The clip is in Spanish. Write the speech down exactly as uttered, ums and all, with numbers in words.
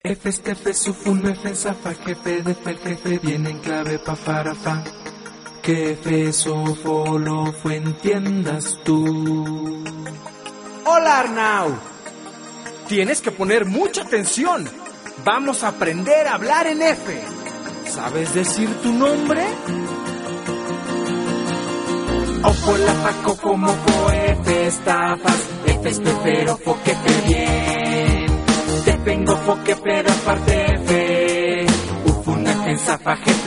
F, este, F, sufun, F, zafa, jefe, de fe, el jefe, viene en clave, pa, para, fa. Que F, sofo, lo, fue, entiendas tú. Hola, Arnau. Tienes que poner mucha atención. Vamos a aprender a hablar en F. ¿Sabes decir tu nombre? Ofo, la, fa, coco, moco, F, estafas, F, espero, fo, que fe, bien. Te vengo, fo, que pero aparte F, ufuna, en zafa, jefe.